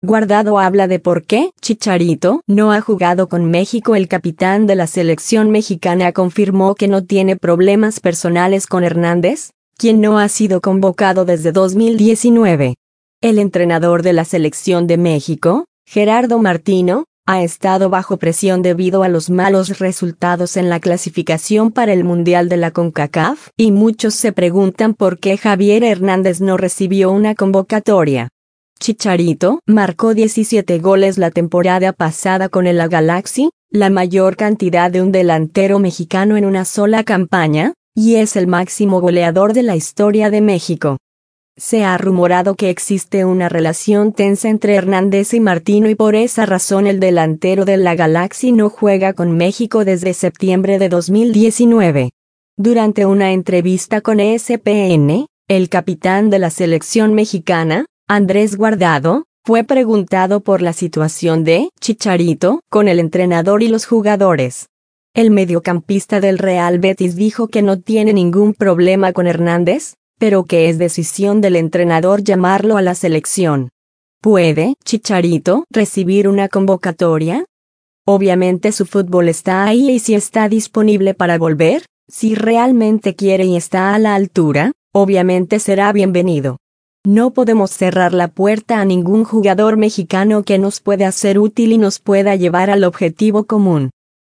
Guardado habla de por qué Chicharito no ha jugado con México. El capitán de la selección mexicana confirmó que no tiene problemas personales con Hernández, quien no ha sido convocado desde 2019. El entrenador de la selección de México, Gerardo Martino, ha estado bajo presión debido a los malos resultados en la clasificación para el Mundial de la CONCACAF, y muchos se preguntan por qué Javier Hernández no recibió una convocatoria. Chicharito marcó 17 goles la temporada pasada con el Galaxy, la mayor cantidad de un delantero mexicano en una sola campaña, y es el máximo goleador de la historia de México. Se ha rumorado que existe una relación tensa entre Hernández y Martino y por esa razón el delantero de la Galaxy no juega con México desde septiembre de 2019. Durante una entrevista con ESPN, el capitán de la selección mexicana, Andrés Guardado, fue preguntado por la situación de Chicharito con el entrenador y los jugadores. El mediocampista del Real Betis dijo que no tiene ningún problema con Hernández, pero que es decisión del entrenador llamarlo a la selección. ¿Puede Chicharito recibir una convocatoria? Obviamente su fútbol está ahí y si está disponible para volver, si realmente quiere y está a la altura, obviamente será bienvenido. No podemos cerrar la puerta a ningún jugador mexicano que nos pueda ser útil y nos pueda llevar al objetivo común.